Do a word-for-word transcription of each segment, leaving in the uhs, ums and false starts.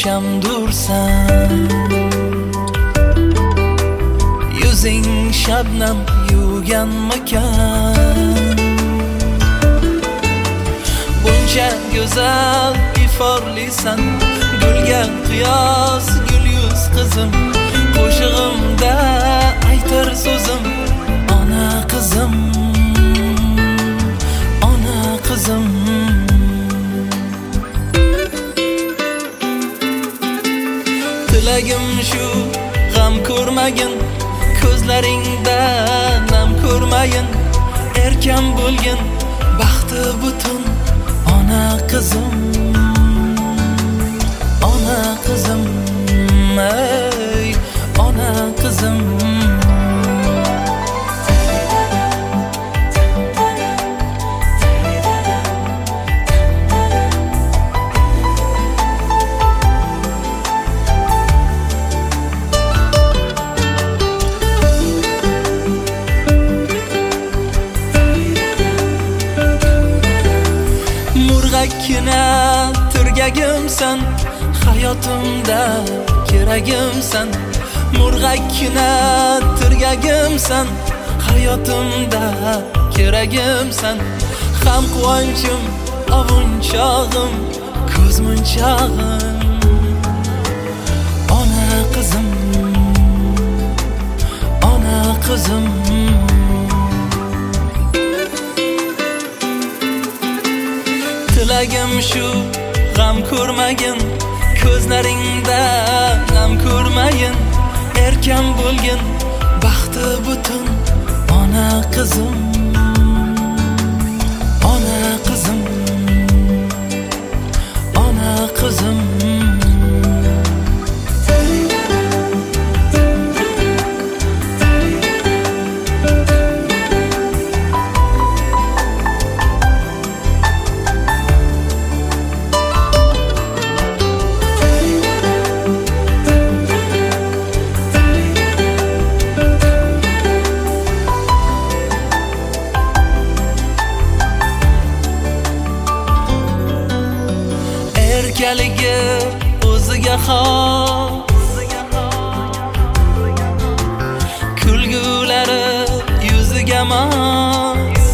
shamdursan, yuzing shabnam yuvgan makan. Buncha go'zal iforlisan, gulga qiyos gul yuz qizim. Qo'shig'imda aytar so'zim, ona qizim, ona qizim. Tilagim shu, g'am ko'rmagin, ko'zlaringda nam ko'rmayin. Erkan bo'lgin, baxti butun ona qizim, ona qizim, ey ona qizim. Murg'akkina turgagimsan, hayotimda keragimsan. Murg'akkina turgagimsan, hayotimda keragimsan. Ham quvonchim, ovunchog'im, ko'z munchog'im. Ona qizim, ona qizim. Tilagim shu, g'am ko'rmagin, ko'zlaringda nam ko'rmayin. Erkan bo'lgin, baxti butun ona qizim, ona qizim, ona qizim. Erkaligi o'ziga xos, kulgulari yuziga mos.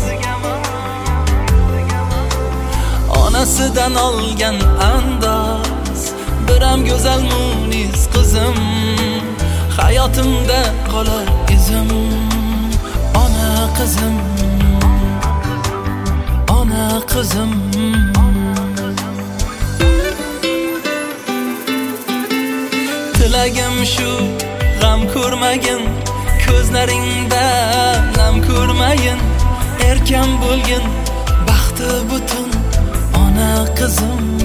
Onasidan olgan andoz, biram go'zal munis qizim. Hayotimda qolar izim, ona qizim, ona qizim. Tilagim shu, g'am ko'rmagin, ko'zlaringda nam ko'rmayin. Erkan bo'lgin, baxti butun ona qizim.